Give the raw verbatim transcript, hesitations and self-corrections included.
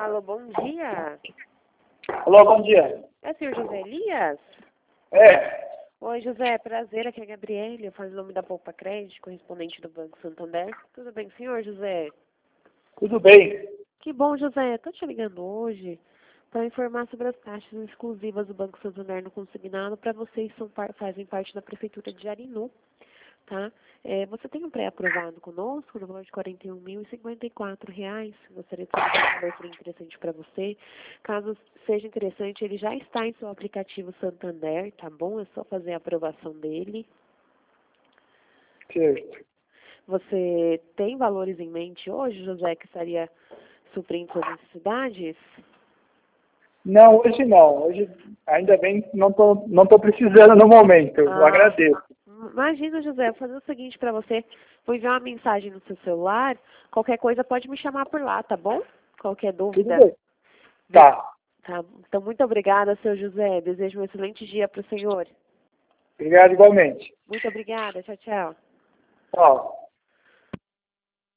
Alô, bom dia. Alô, bom dia. É o senhor José Elias? É. Oi, José, prazer, aqui é a Gabriele, eu falo em nome da Poupa Crédito, correspondente do Banco Santander. Tudo bem, senhor José? Tudo bem. Que bom, José. Estou te ligando hoje para informar sobre as taxas exclusivas do Banco Santander no consignado para vocês que são, fazem parte da Prefeitura de Jarinu. Tá? É, você tem um pré-aprovado conosco no valor de quarenta e um mil e cinquenta e quatro reais. Gostaria de saber se esse valor seria interessante para você. Caso seja interessante, ele já está em seu aplicativo Santander, tá bom? É só fazer a aprovação dele. Certo. Você tem valores em mente hoje, José, que estaria suprindo suas necessidades? Não, hoje não. Hoje, ainda bem, não tô, não tô precisando no momento. Eu Ah, agradeço. imagina, José, vou fazer o seguinte para você. Vou enviar uma mensagem no seu celular. Qualquer coisa pode me chamar por lá, tá bom? Qualquer Tudo dúvida. bem. Tá. Tá. Então, muito obrigada, seu José. Desejo um excelente dia para o senhor. Obrigado igualmente. Muito obrigada. Tchau, tchau. Tchau.